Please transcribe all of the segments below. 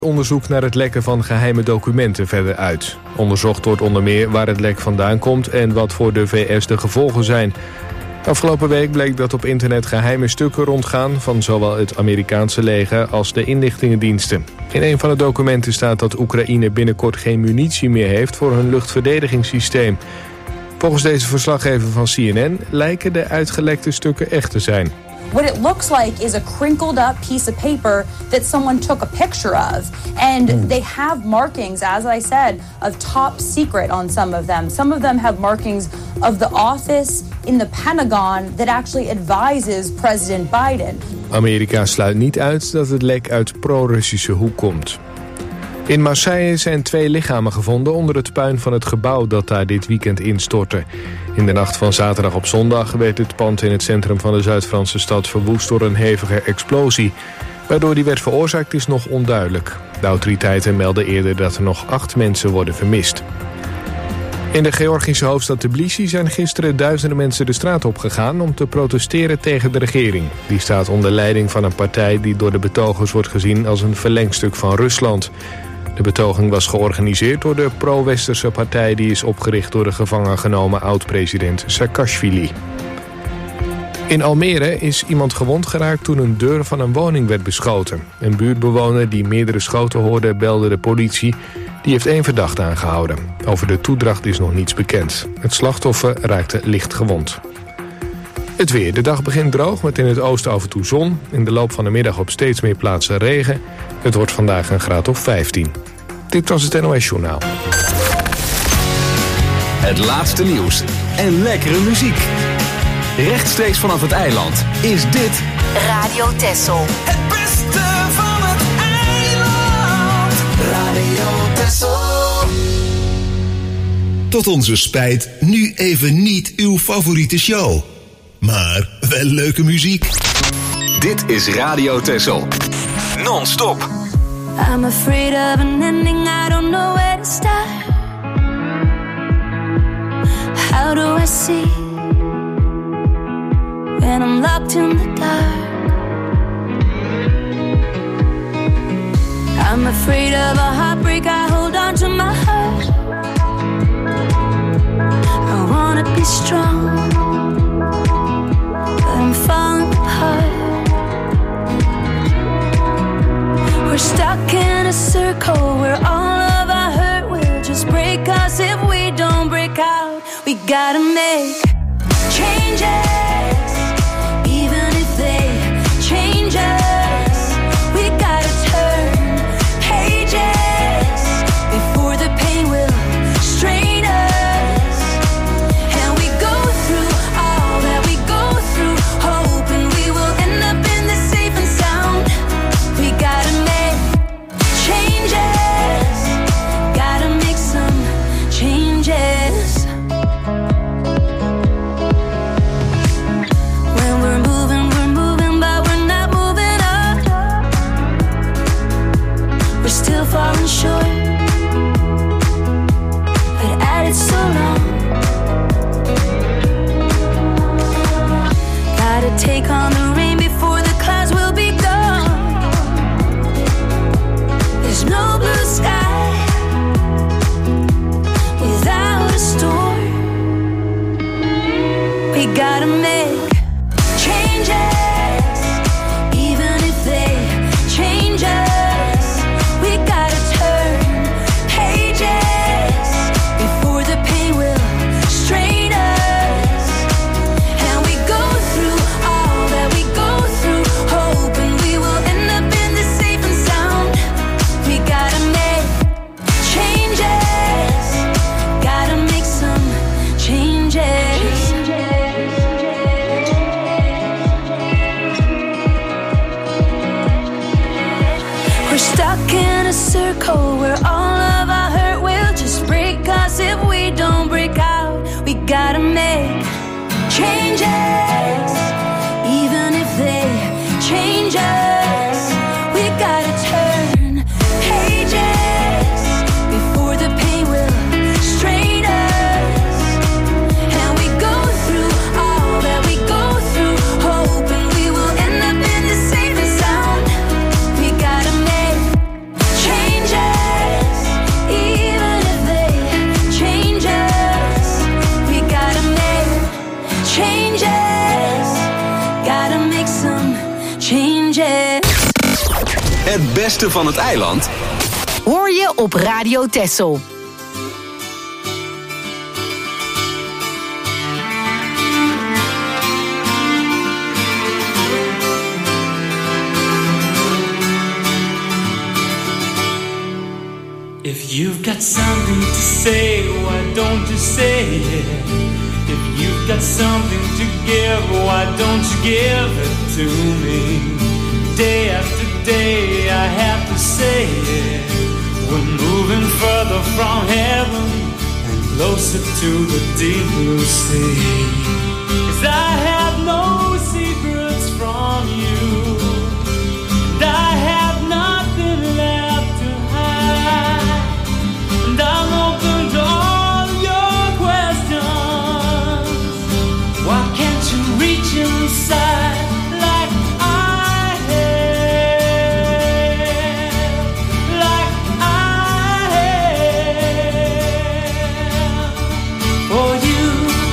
Onderzoek naar het lekken van geheime documenten verder uit. Onderzocht wordt onder meer waar het lek vandaan komt en wat voor de VS de gevolgen zijn. Afgelopen week bleek dat op internet geheime stukken rondgaan van zowel het Amerikaanse leger als de inlichtingendiensten. In een van de documenten staat dat Oekraïne binnenkort geen munitie meer heeft voor hun luchtverdedigingssysteem. Volgens deze verslaggever van CNN lijken de uitgelekte stukken echt te zijn. What it looks like is a crinkled up piece of paper that someone took a picture of. And they have markings, as I said, of top secret on some of them. Some of them have markings of the office in the Pentagon that actually advises President Biden. Amerika sluit niet uit dat het lek uit pro-Russische hoek komt. In Marseille zijn 2 lichamen gevonden onder het puin van het gebouw dat daar dit weekend instortte. In de nacht van zaterdag op zondag werd het pand in het centrum van de Zuid-Franse stad verwoest door een hevige explosie. Waardoor die werd veroorzaakt is nog onduidelijk. De autoriteiten melden eerder dat er nog 8 mensen worden vermist. In de Georgische hoofdstad Tbilisi zijn gisteren duizenden mensen de straat opgegaan om te protesteren tegen de regering. Die staat onder leiding van een partij die door de betogers wordt gezien als een verlengstuk van Rusland. De betoging was georganiseerd door de pro-westerse partij die is opgericht door de gevangen genomen oud-president Saakashvili. In Almere is iemand gewond geraakt toen een deur van een woning werd beschoten. Een buurtbewoner die meerdere schoten hoorde belde de politie. Die heeft 1 verdachte aangehouden. Over de toedracht is nog niets bekend. Het slachtoffer raakte licht gewond. Het weer. De dag begint droog met in het oosten af en toe zon. In de loop van de middag op steeds meer plaatsen regen. Het wordt vandaag een graad of 15. Dit was het NOS Journaal. Het laatste nieuws en lekkere muziek. Rechtstreeks vanaf het eiland is dit Radio Texel. Het beste van het eiland. Radio Texel. Tot onze spijt nu even niet uw favoriete show. Maar wel leuke muziek. Dit is Radio Texel. Non-stop. I'm afraid of an ending, I don't know where to start. How do I see when I'm locked in the dark? I'm afraid of a heartbreak, I hold on to my heart. I wanna be strong, but I'm falling apart. We're stuck in a circle where all of our hurt will just break us if we don't break out. We gotta make changes, even if they change us. We gotta turn pages before the pain will strain us. And we go through all that we go through, hoping we will end up in the safe and sound. We gotta make changes, gotta make some changes. When we're moving, but we're not moving up. We're still falling short, but at it so long. Gotta take on the rain before the clouds will be gone. There's no blue sky without a storm. We gotta make changes, even if they change us. We gotta turn pages before the pain will strain us. And we go through all that we go through, hoping we will end up in the safe and sound. We gotta make changes, gotta make some changes. We're stuck in a circle where all of our hurt will just break us if we don't break out. We gotta make changes, even if they change us. We gotta turn pages before the pain will strain us. And we go through all that we go through, hoping we will end up in the safe and sound. We gotta make changes. Het beste van het eiland hoor je op Radio Texel. If you've got something to say, why don't you say it? If you've got something to give, why don't you give it to me? Day after day I have to say it. We're moving further from heaven and closer to the deep blue sea. 'Cause I have no secrets from you, and I have nothing left to hide, and I'm open to all your questions. Why can't you reach inside like I have, like I have for you?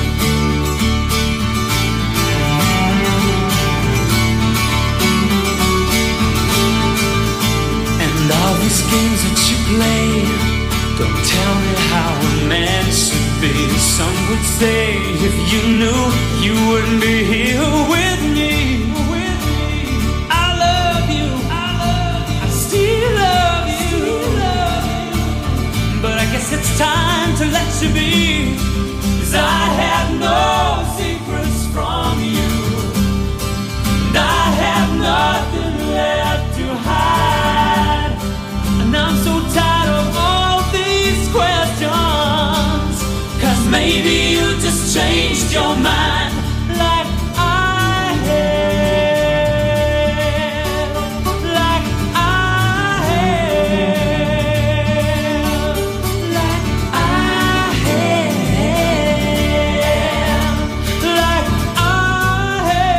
And all these games that you play don't tell me how a man should be. Some would say if you knew, you wouldn't be here with me. I love you, I still love you. But I guess it's time to let you be. 'Cause I have no secrets from you, and I have nothing left to hide. And I'm so tired of all these questions, 'cause maybe you just changed your mind like I have, like I have, like I have, like I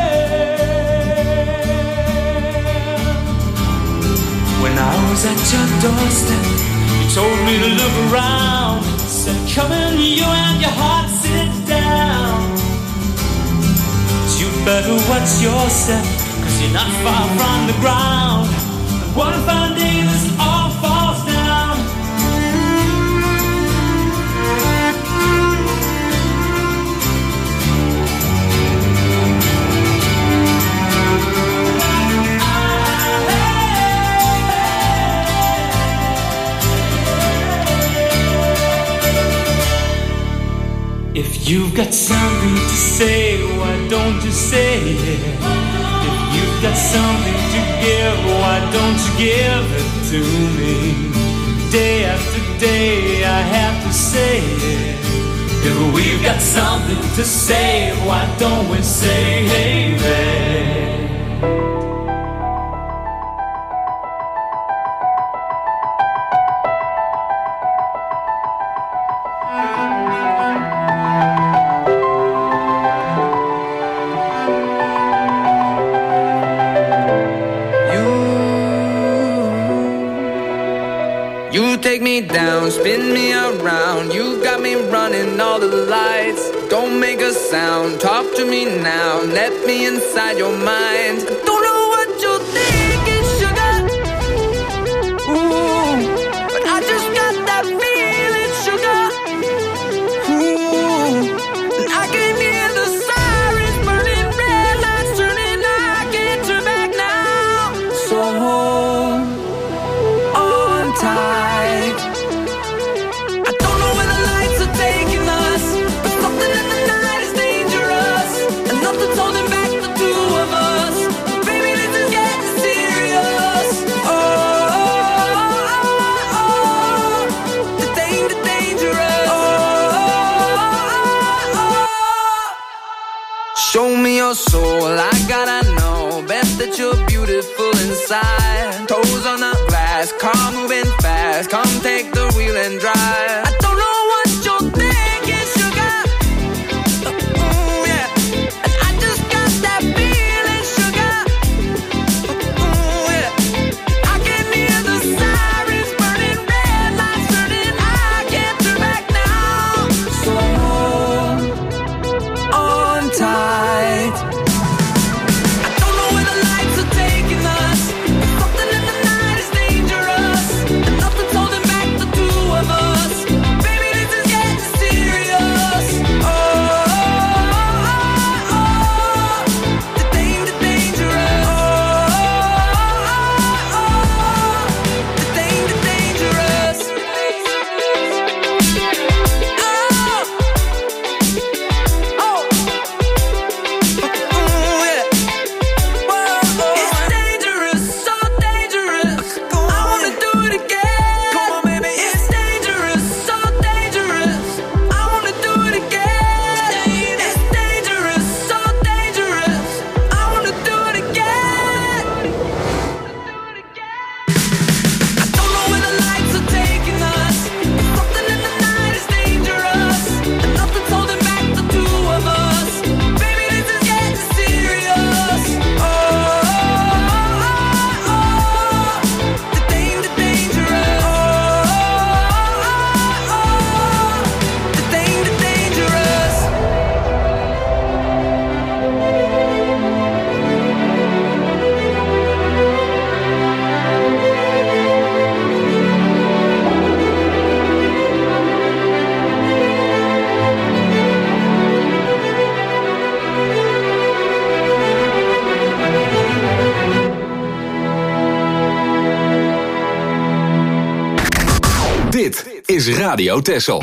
have. When I was at your doorstep, you told me to look around. Said, come in, you and your heart, sit down. But you better watch yourself, 'cause you're not far from the ground. And one fine day this all falls down. If you've got something to say, why don't you say it? If you've got something to give, why don't you give it to me? Day after day I have to say it. If we've got something to say, why don't we say it? You take me down, spin me around. You got me running all the lights. Don't make a sound, talk to me now. Let me inside your mind. I don't know what you're thinking, sugar. Ooh, but I just got that feeling, sugar. Ooh, and I can hear the sirens burning, red lights turning. I can't turn back now. So hold on tight. I don't know where the lights are taking us, but something in the night is dangerous, and nothing's holding back the two of us. Baby, this is getting serious. Oh, the dangerous. Show me your soul, I gotta know. Bet that you're beautiful inside. Toes on the glass, car moving fast. Come take the wheel and drive. I don't know what you're thinking, sugar. Ooh, yeah. And I just got that feeling, sugar. Ooh, yeah. I can hear the sirens burning, red lights turning. I can't turn back now. So hold on tight. I don't know where the lights are taking us, but something in the night Dit is Radio Texel.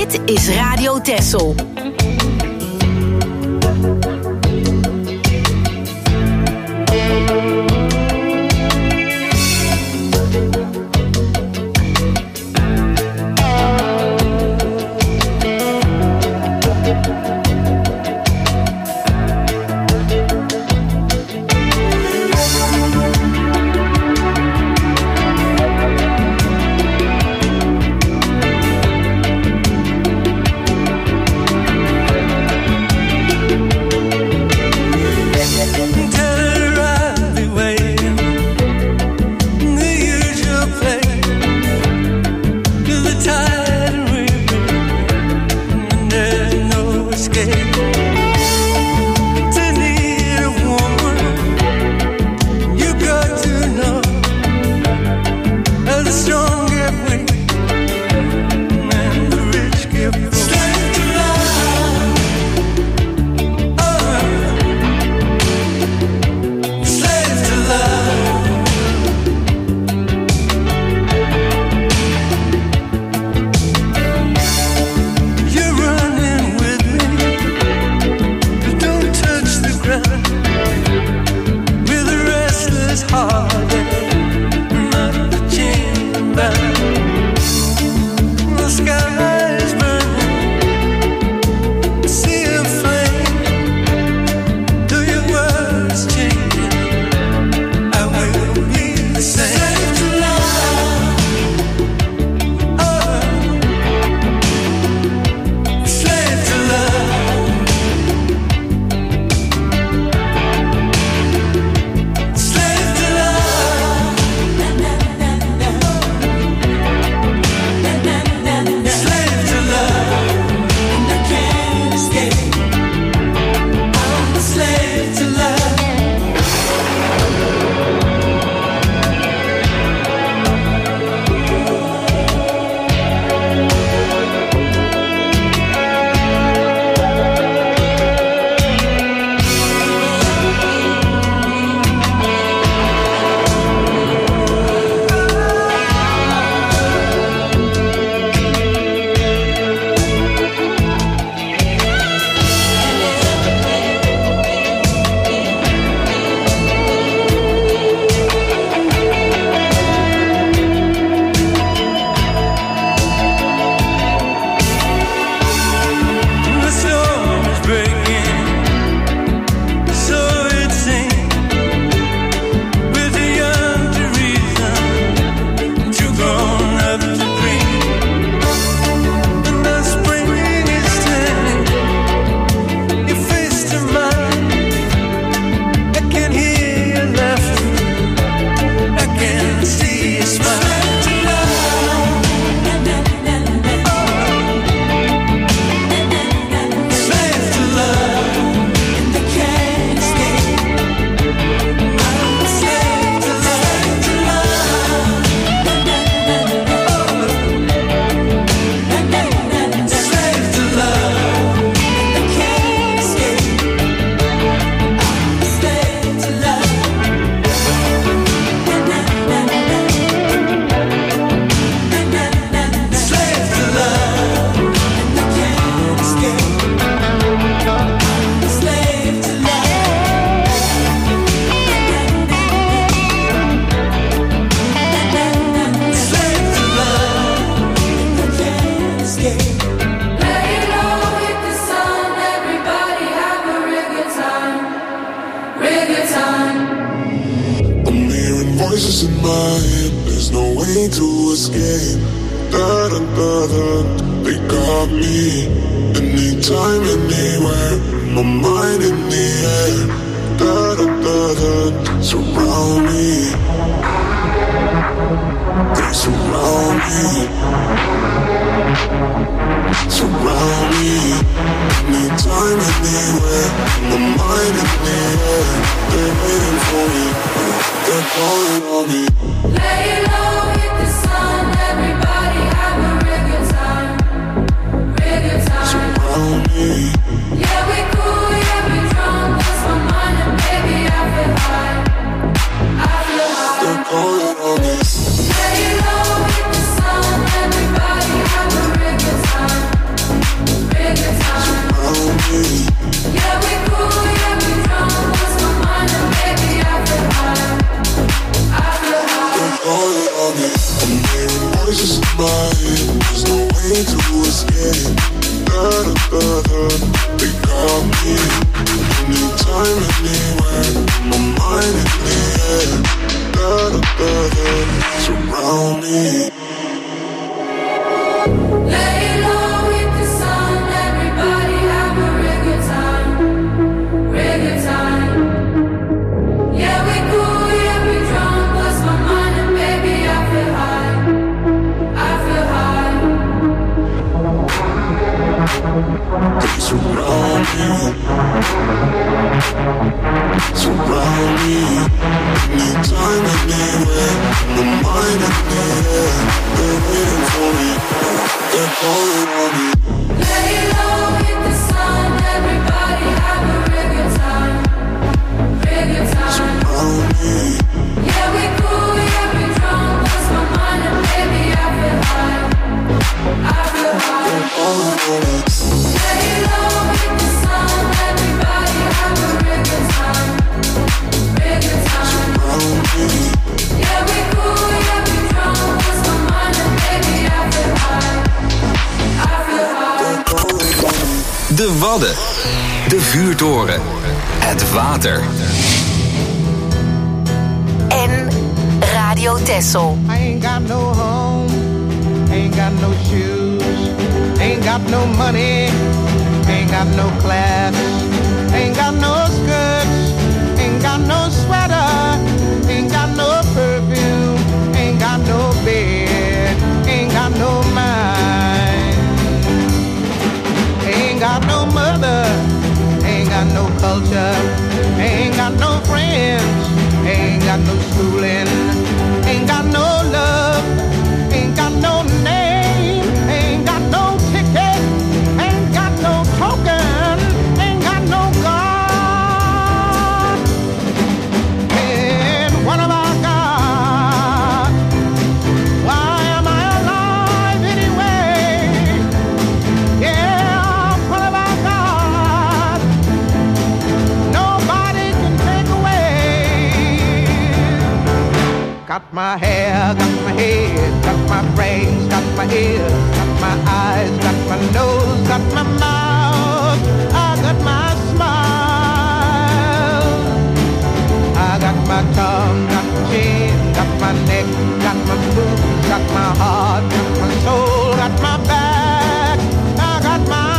Dit is Radio Texel. Lay low with the sun, everybody have a real good time. to escape. They got me. Anytime, anywhere. My mind in the air. Surround me. Lay low with the sun. Everybody have a real good time. Real good time. Yeah, we cool, yeah, we drunk. Lost my mind and baby, I feel high. I feel high. Surround me. Surround me. Anytime, anywhere. My mind in the air. They're waiting for me. They're calling on me. Lay low with the sun. Everybody have a real good time. Real good time. Surround me. Yeah, we cool, yeah, we drunk. Lost my mind and baby, I feel high. I feel high. They're calling on me. Lay low with the sun. Everybody have a real good time. Real good time. Surround me. Yeah, we cool, yeah, we drunk. Lost my mind and baby, I feel high. I feel high. They're calling on me. De Wadden. De vuurtoren. Het water. En Radio Texel. I ain't got no home, ain't got no shoes, ain't got no money, ain't got no class, ain't got no skirts, ain't got no sweater, ain't got no perfume, ain't got no bed, ain't got no mind, ain't got no mother, ain't got no culture, ain't got no friends, ain't got no schooling, ain't got no love, ain't got no name, ain't got no ticket, ain't got no token, ain't got no God. And what have I got? Why am I alive anyway? Yeah, what have I got? Nobody can take away. Got my hair, got my head, got my brains, got my ears, got my eyes, got my nose, got my mouth, I got my smile. I got my tongue, got my chin, got my neck, got my boobs, got my heart, got my soul, got my back, I got my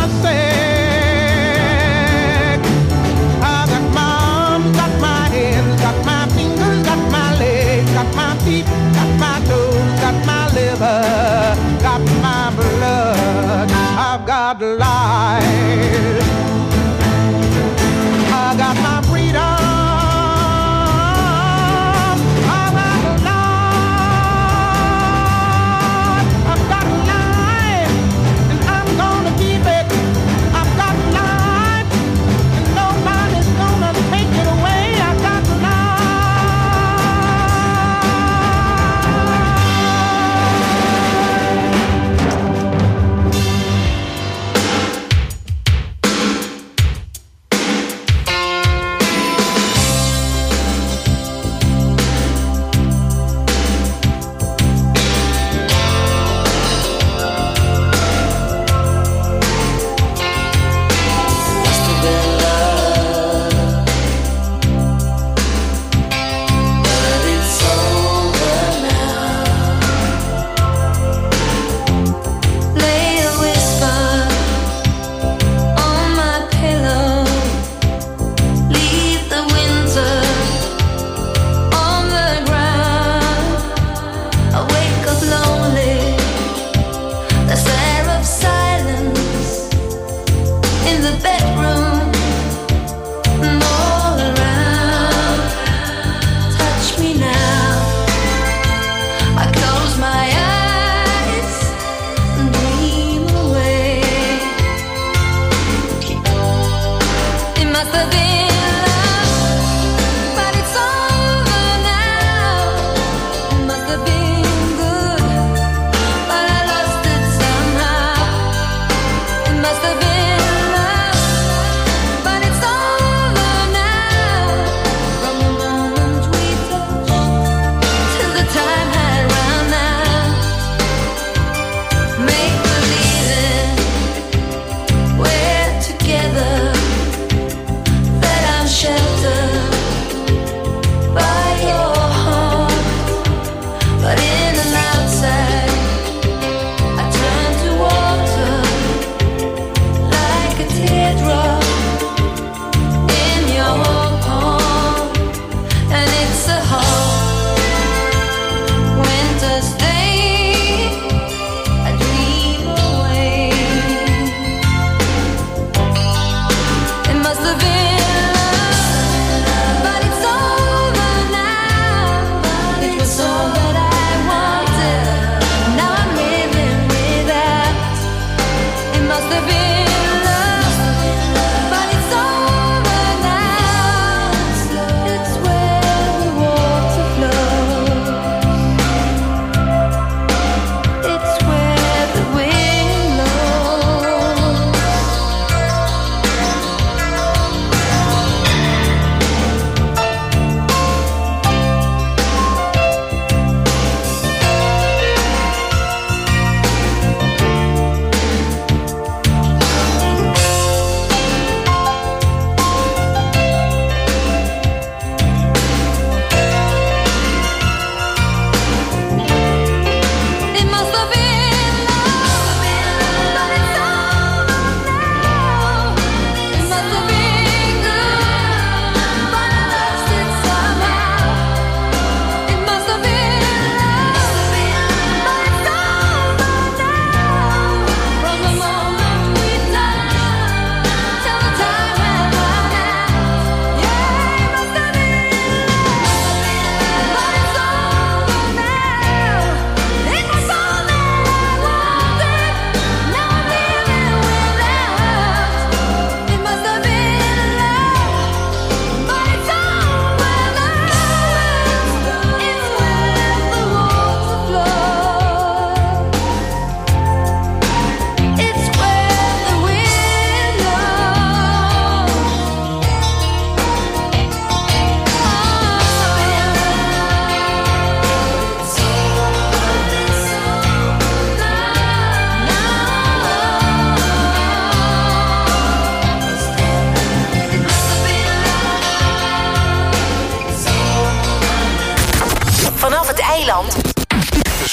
sex. I got my arms, got my hands, got my fingers, got my legs, got my feet, got my toes, got my liver, got my blood. I've got life. I got my freedom. I've got life. I've got life, and I'm gonna keep it. I've got life, and nobody's gonna take it away. I've got life.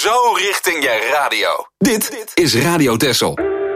zo richting je radio. Dit is Radio Texel.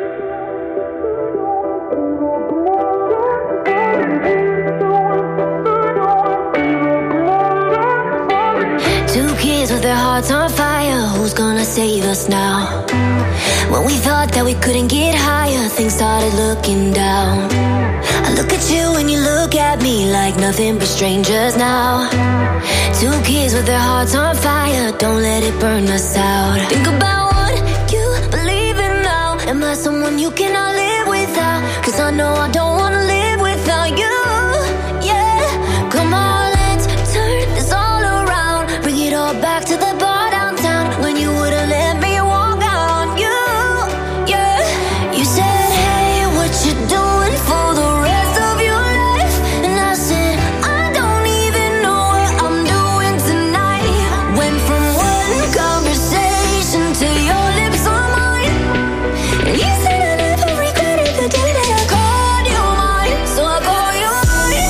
Two kids with their hearts on fire. Who's gonna save us now? When we thought that we couldn't get higher, things started looking down. I look at you and you look at me like nothing but strangers now. Two kids with their hearts on fire. Don't let it burn us out. Think about what you believe in now. Am I someone you cannot live without? 'Cause I know I don't wanna live without you. Yeah, come on, let's turn this all around. Bring it all back to the bar downtown when you would've let me walk out on you. Yeah, you said, hey, what you doing for the rest of your life? And I said, I don't even know what I'm doing tonight. Went from one conversation to your lips on mine. And you said I never regretted the day that I called you mine. So I call you mine.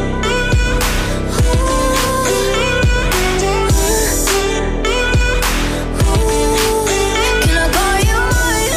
Can I call you mine?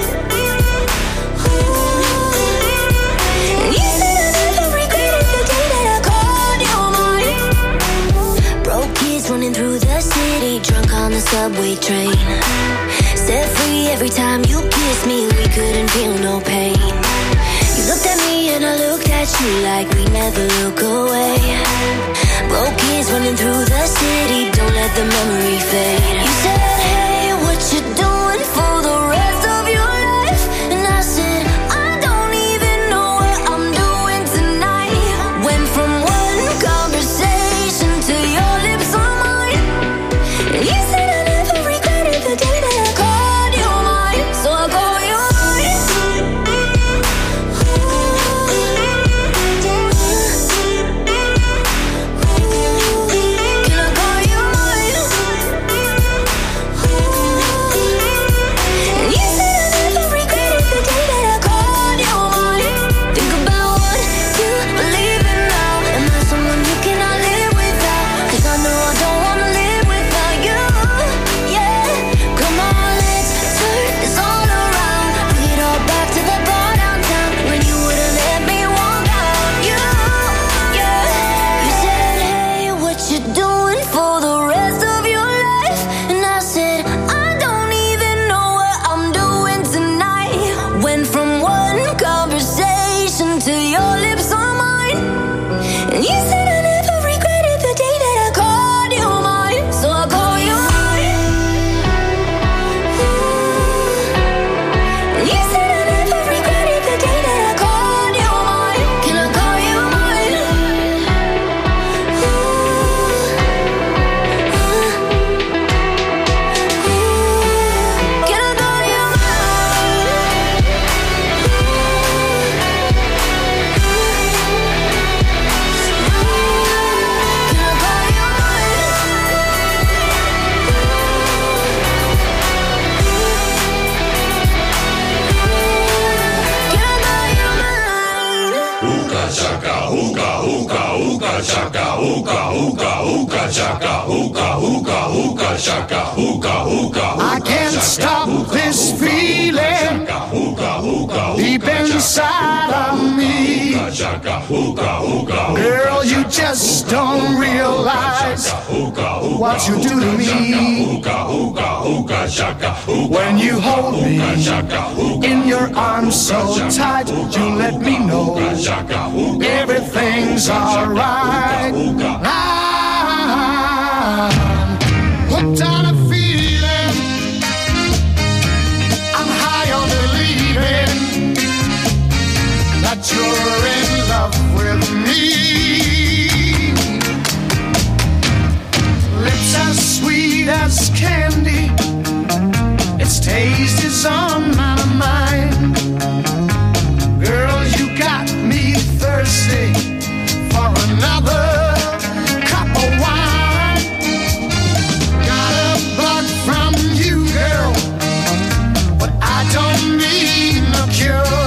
And you said I never regretted the day that I called you mine. Broke kids running through the city, drunk on the subway train. Set free every time you kissed me, we couldn't feel no pain. You looked at me and I looked at you like we never look away. Broke kids running through the city, don't let the memory fade. You said, hey, what you doing for the rest of your life? And I said, I don't even know what I'm doing tonight. Went from one conversation to your lips on mine. And you said I never regretted the day that I called you mine. So I call you mine. Can I call you mine? And you said I never regretted the day that I called you mine. Think about what you believe in now. Am I someone you cannot live without? 'Cause I know I don't wanna live without you. Yeah, come on, let's turn this all around. Bring it all back to the bar downtown when you would've let me walk out. You, yeah, you said, hey, what you doing for the rest of your life? And I said, I don't even know what I'm doing tonight. Went from one conversation to your lips on mine. And you said I never regretted the day that I called you mine. So I call you mine. And you said I never regretted the day that I called you mine. Can I call you mine? Can I call you mine? Can I call you Hookah chaka, hookah, hookah, hookah chaka, hookah, hookah, hookah chaka, hookah, hookah, hookah chaka, hookah, hookah. I can't stop this feeling deep inside of me. Girl, you just don't realize what you do to me. When you hold me in your arms so tight, you let me know everything's alright. I'm hooked on a feeling. I'm high on believing that you're in love with me. Lips as sweet as candy, its taste is on my mind. Girl, you got me thirsty for another cup of wine. Got a bug from you, girl, but I don't need no cure.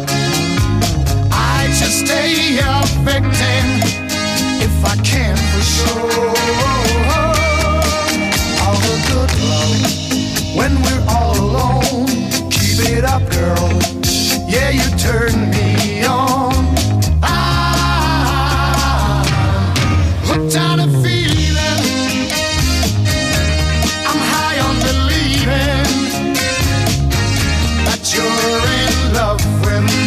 I just stay a victim if I can for sure. All the good love up, girl. Yeah, you turn me on. I'm hooked on a feeling. I'm high on believing that you're in love with me.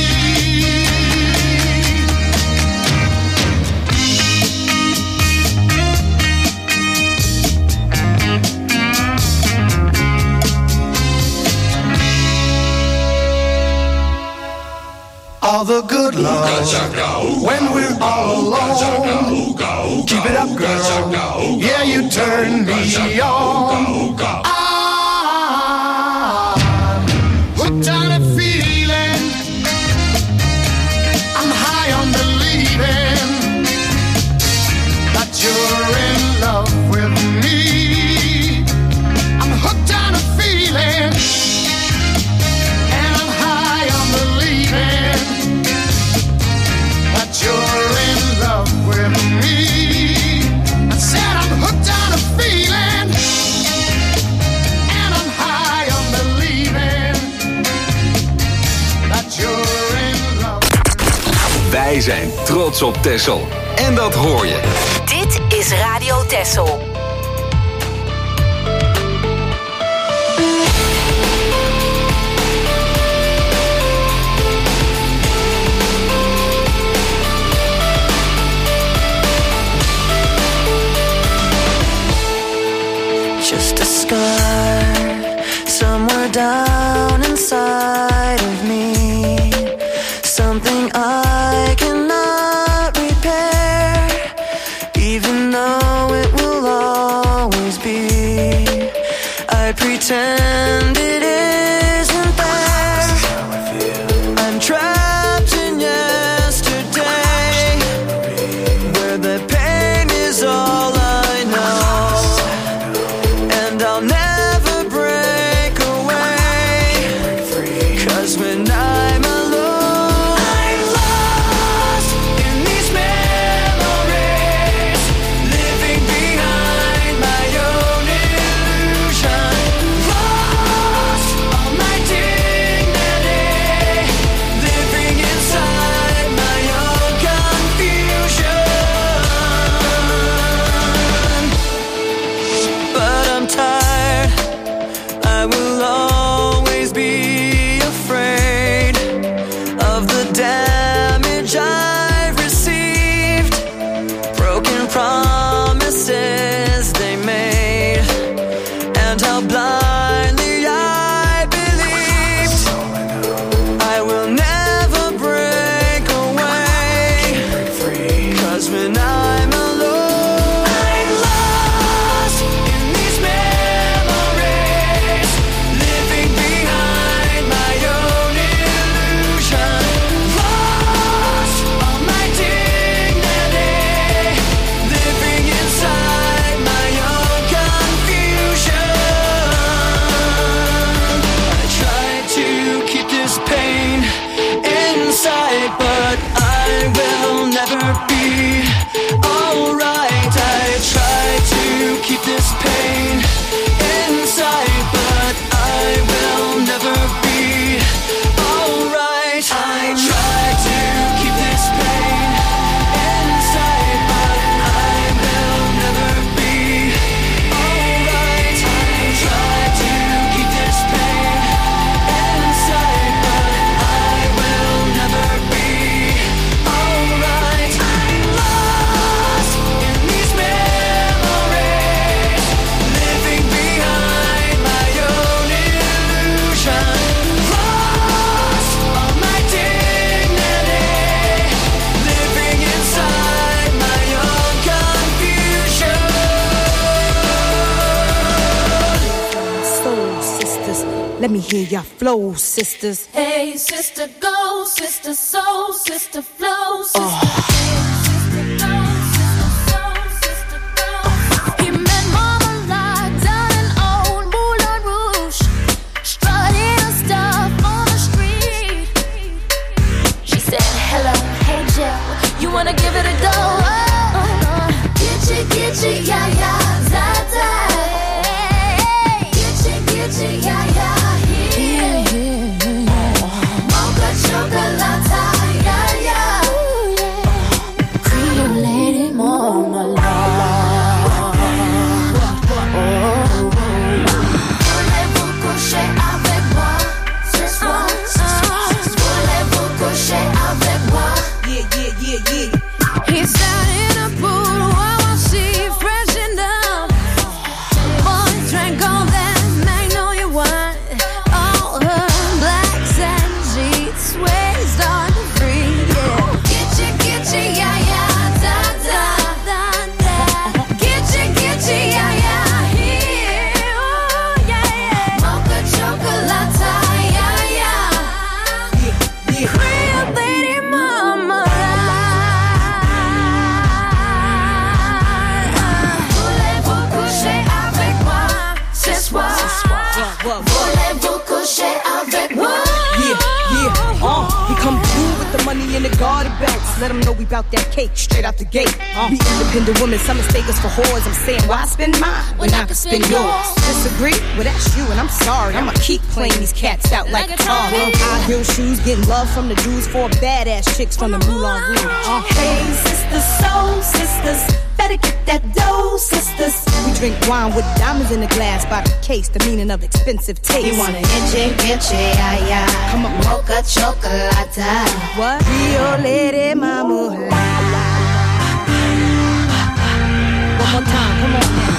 All the good love when we're all alone. Keep it up, girl. Yeah, you turn me on. I'm hooked on a feeling. I'm high on believing that you're in love with me. I'm hooked on a feeling. You're in love with me. I said I'm hooked on a feeling, and I'm high on believing that you're in love. Wij zijn trots op Texel. En dat hoor je. Dit is Radio Texel. Just a scar somewhere down inside of me, something I cannot repair, even though it will always be. I pretend it isn't there. I'm trapped in yesterday, where the pain is all I know. I'll never break away, 'cause when I'm alone, I'm lost in these memories, living behind my own illusion, lost all my dignity, living inside my own confusion. But I'm tired, I will always be afraid of the damage I've received, broken promises they made, and how blindly I believed. I will never break away, 'cause when I'm alone, I'm lost in these memories, living behind my own illusion, lost all my dignity, living inside my own confusion. I try to keep this pain inside, but I will never be alright. I try to keep this pain inside, but I will never be alright. I try to keep this pain inside, but I will never be alright. I try to keep this pain inside, but I will never be alright. I'm lost in these memories, living behind my own illusion, lost all my dignity, living inside my own confusion. Soul sisters, let me hear your flow, sisters. Hey, sister, go, sister, soul, sister, flow, sister. Oh. He met Mama Lot down in old Moulin Rouge, strutting her stuff on the street. She said, hello, hey Jill, you wanna give it a go? Get you, yeah, yeah, that. Get you, yeah, yeah, yeah. Come through with the money in the garden belts. Let them know we bout that cake straight out the gate. We independent women, some mistake us for whores. I'm saying, why spend mine when I can spend yours? Disagree? Well, that's you, and I'm sorry. I'ma keep playing these cats out like Atari. High heel shoes, getting love from the dudes, 4 badass chicks from the Moulin Rouge. Hey, sisters, soul sisters, better get that dough, sisters. We drink wine with diamonds in the glass by the case, the meaning of expensive taste. You want an inche, ay, ay. Come on, mocha chocolate. What? Rio Lady Mama. One more time, come on now.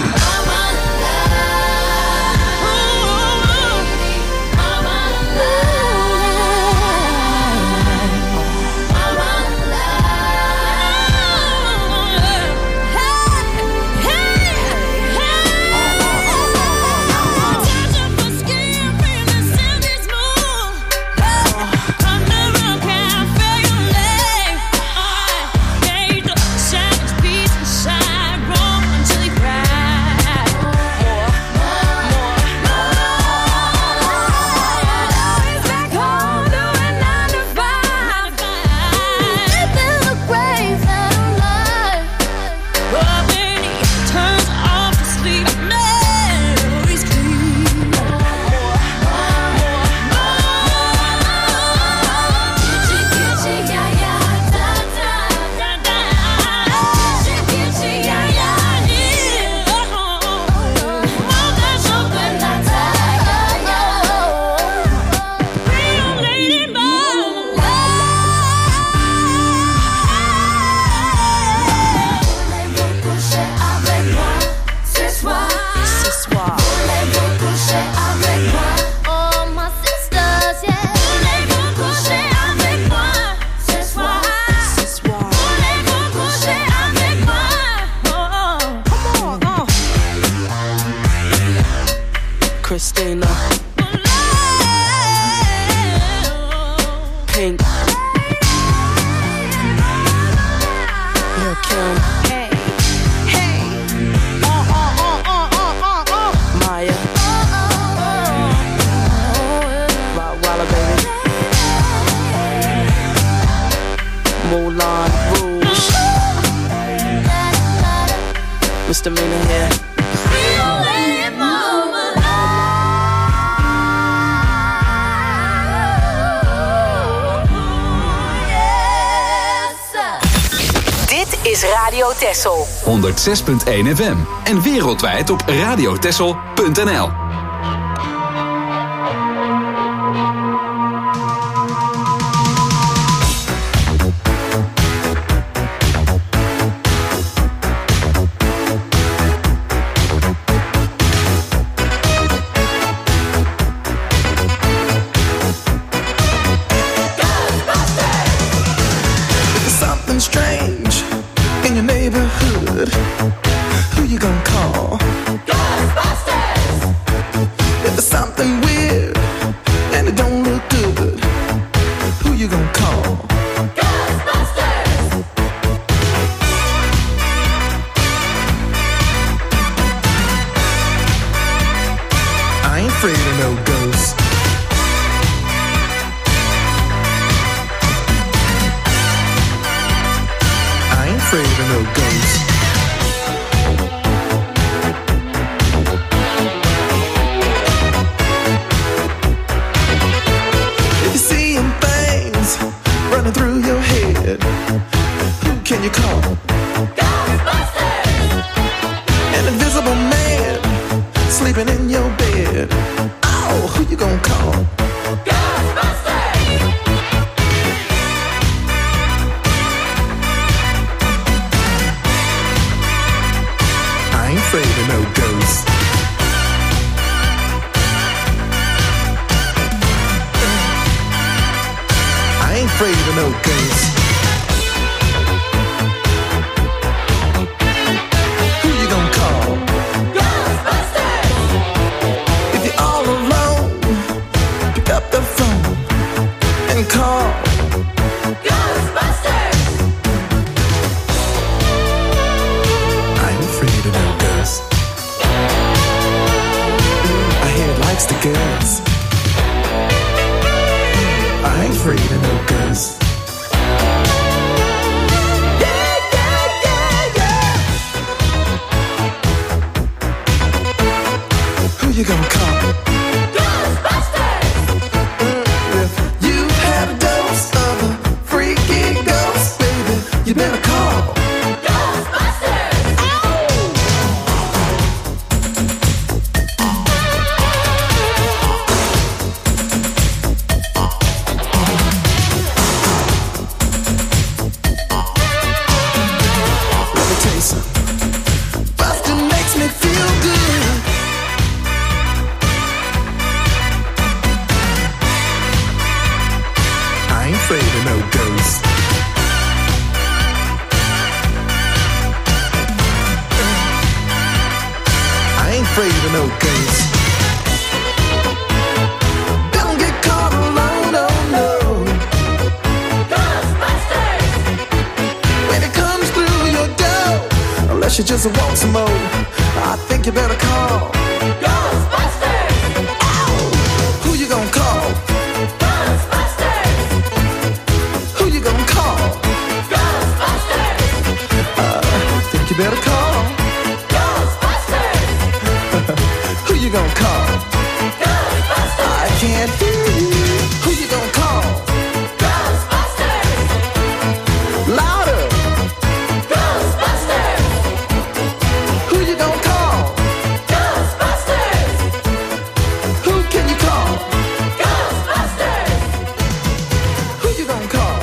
Christina, Pink, Lil' Kim, Maya, Rottweiler baby, Moulin Rouge, Misdemeanor here. Is Radio Texel 106.1 FM en wereldwijd op radiotexel.nl. Who you gonna call? Ghostbusters! If there's something weird and it don't look good, who you gonna call? Ghostbusters! I ain't afraid of no ghosts. I ain't afraid of no ghosts. Running through your head, who can you call? Ghostbusters! An invisible man sleeping in your bed. Oh, who you gonna call? Ghostbusters! I ain't afraid of no ghosts. I ain't afraid of no ghosts. Who you gonna call? Ghostbusters! If you're all alone, pick up the phone and call Ghostbusters! I ain't afraid of no ghosts. I hear it likes the girls. I ain't afraid of no girls. no case. Don't get caught alone, oh no. Ghostbusters! When it comes through your door, unless you just want some more, I think you better call Ghostbusters! Ow! Who you gonna call? Ghostbusters! Who you gonna call? Ghostbusters! I think you better call Ghostbusters! Who you gonna call? Ghostbusters! I can't hear you. Who you gonna call? Ghostbusters! Louder! Ghostbusters! Who you gonna call? Ghostbusters! Who can you call? Ghostbusters! Who you gonna call?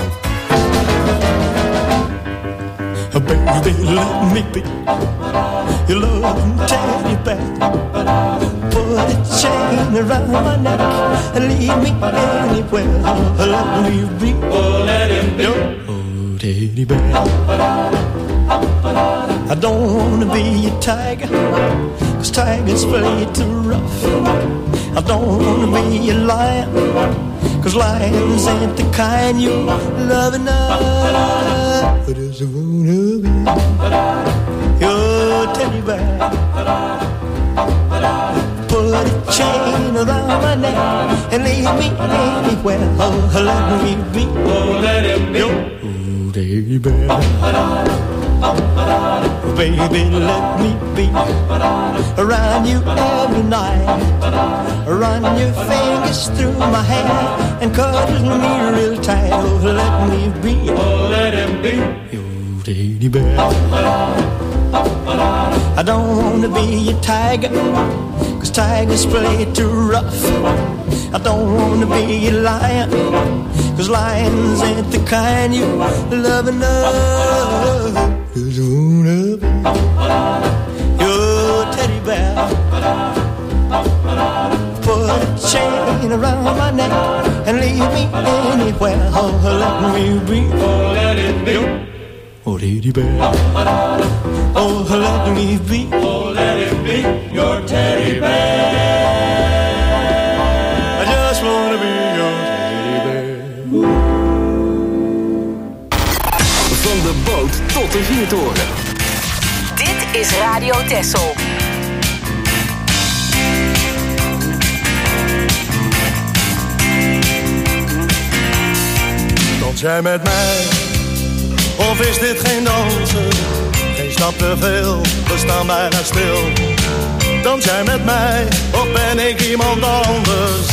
Baby, let me be your loving teddy bear. Put a chain around my neck and leave me anywhere. Let me be, let him be your teddy bear. I don't wanna be a tiger, 'cause tigers play too rough. I don't wanna be a lion, 'cause lions ain't the kind you love enough. I just wanna be your teddy bear. Put a chain around my neck and leave me anywhere. Oh, let me be, let him be your teddy bear. Baby, let me be around you every night. Run your fingers through my hair and cuddle me real tight. Oh, let me be, let him be your teddy bear. I don't wanna be a tiger, 'cause tigers play too rough. I don't wanna be a lion, 'cause lions ain't the kind you love enough. Just wanna be your teddy bear. Put a chain around my neck and leave me anywhere. Oh, let me be, let it be your teddy bear. Oh, let me be, let it be your teddy bear. I just wanna be your teddy bear. Van de boot tot de vuurtoren. Dit is Radio Texel. Dans jij met mij, of is dit geen dansen? Geen stap te veel, we staan bijna stil. Dans jij met mij, of ben ik iemand anders?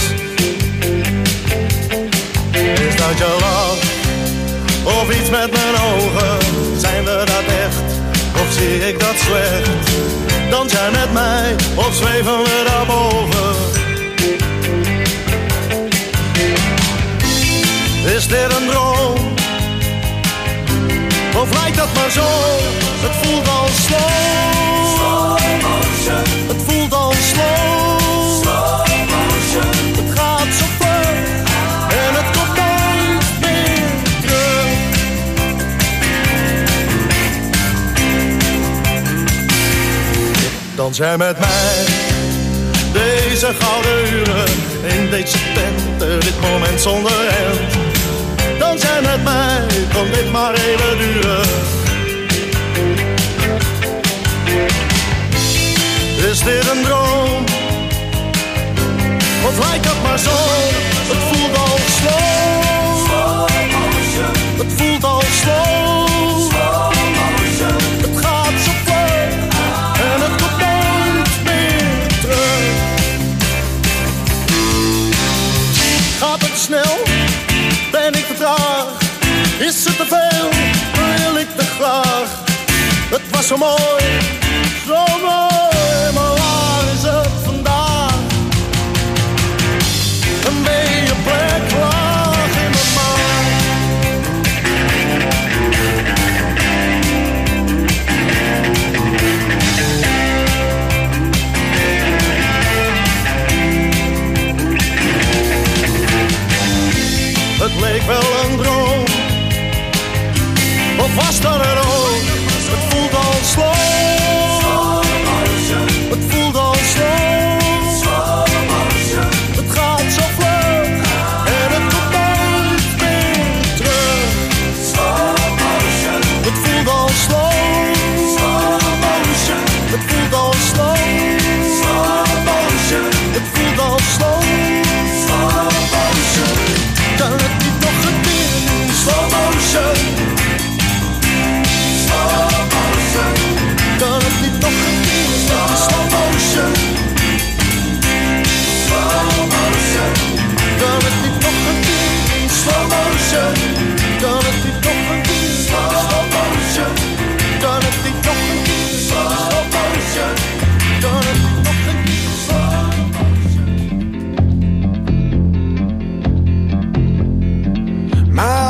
Is dat je lach, of iets met mijn ogen? Zijn we dat echt, of zie ik dat slecht? Dans jij met mij, of zweven we daarboven? Is dit een droom? Of lijkt dat maar zo? Het voelt al slow. Het voelt al slow. Het gaat zo vlug en het komt nooit meer terug. Dans jij met mij deze gouden uren in deze tent, dit moment zonder end. Dans jij met mij, kon dit maar even duren. Is dit een droom? Of lijkt dat maar zo? Het voelt al slow. Het voelt al slow. Het gaat zo vlug en het komt nooit meer terug. Gaat het snel? Ben ik te traag? Is het te veel? Wil ik te graag? Het was zo mooi, maar waar is het vandaag? Een beetje plek laag in mijn maag. Het leek wel een droom, of was dat er ook? Het voelt al slow. Het voelt al slow.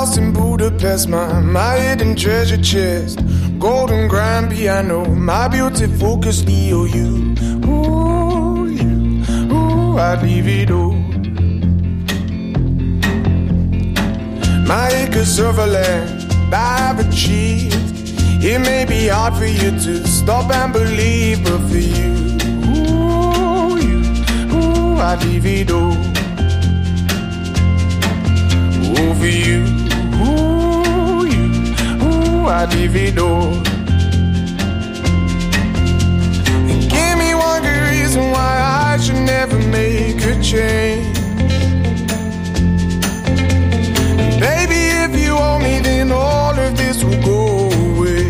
house in Budapest, my hidden treasure chest, golden grand piano, my beauty focus EOU. Ooh, you, ooh, I'd leave it all. My acres of land I've achieved. It may be hard for you to stop and believe, but for you, I'd leave it all. Oh, for you, I'd leave it all. And give me one good reason why I should never make a change. And baby, if you owe me, then all of this will go away.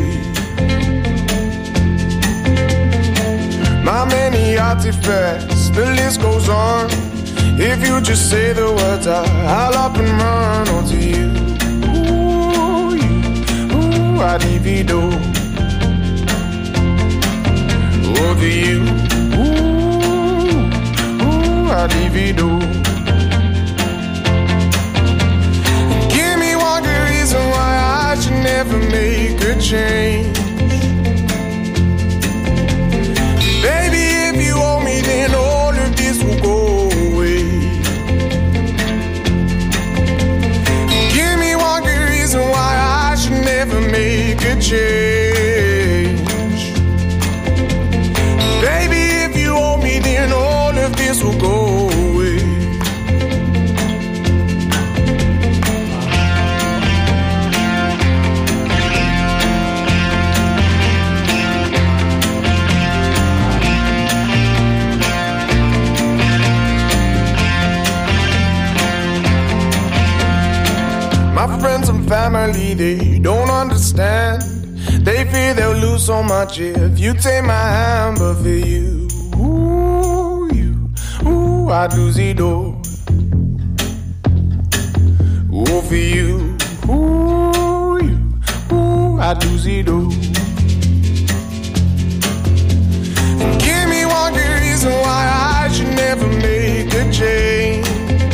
My many artifacts, the list goes on. If you just say the words, I'll up and run onto you. Ooh, I'd leave it all. Over you. Ooh, I'd leave it all. Give me one good reason why I should never make a change. Baby, if you owe me, then all of this will go away. Give me one good reason why I should never make a change. Baby, if you owe me, then all of this will go away. My friends and family, they don't understand. They fear they'll lose so much if you take my hand. But for you, I'd lose it all. Oh, for you, I'd lose it all. And give me one good reason why I should never make a change.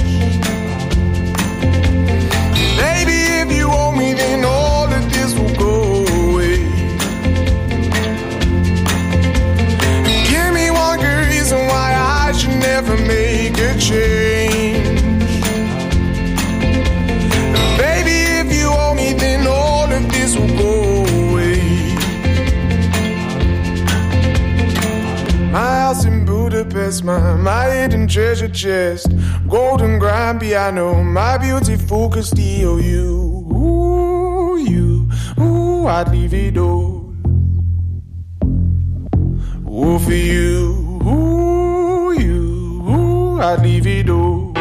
Baby, if you owe me, then all of this will go away. Give me one good reason why I should never make a change. Baby, if you owe me, then all of this will go away. My house in Budapest, my hidden treasure chest, golden grand piano, my beauty focused EOU. I'd leave it all. Oh, for you, I'd leave it all.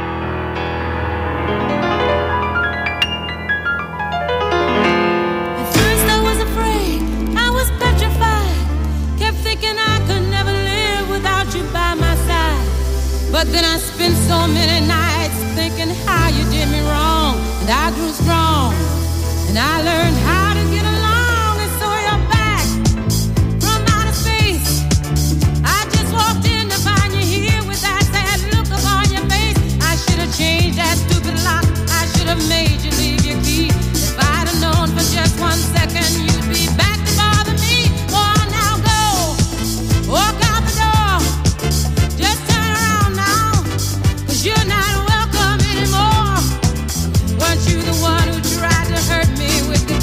At first I was afraid, I was petrified. Kept thinking I could never live without you by my side. But then I spent so many nights thinking how you did me wrong. And I grew strong, and I learned how to get along. And so you're back from outer space. I just walked in to find you here with that sad look upon your face. I should have changed that stupid lock. I should have made you leave your key. If I'd have known for just 1 second you'd be back to bother me. Oh, now go, walk out the door. Just turn around now, 'cause you're not welcome anymore. Weren't you the one who tried to hurt me with the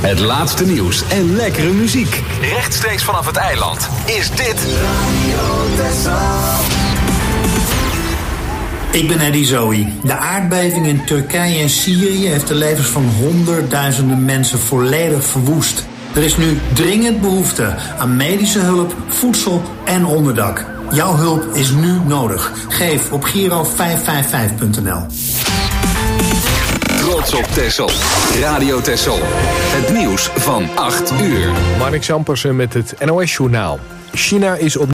Het laatste nieuws en lekkere muziek. Rechtstreeks vanaf het eiland is dit Radio Texel. Ik ben Eddie Zoe. De aardbeving in Turkije en Syrië heeft de levens van honderdduizenden mensen volledig verwoest. Er is nu dringend behoefte aan medische hulp, voedsel en onderdak. Jouw hulp is nu nodig. Geef op Giro555.nl. Trots op Texel. Radio Texel. Het nieuws van 8 uur. Marnix Ampersen met het NOS-journaal. China is op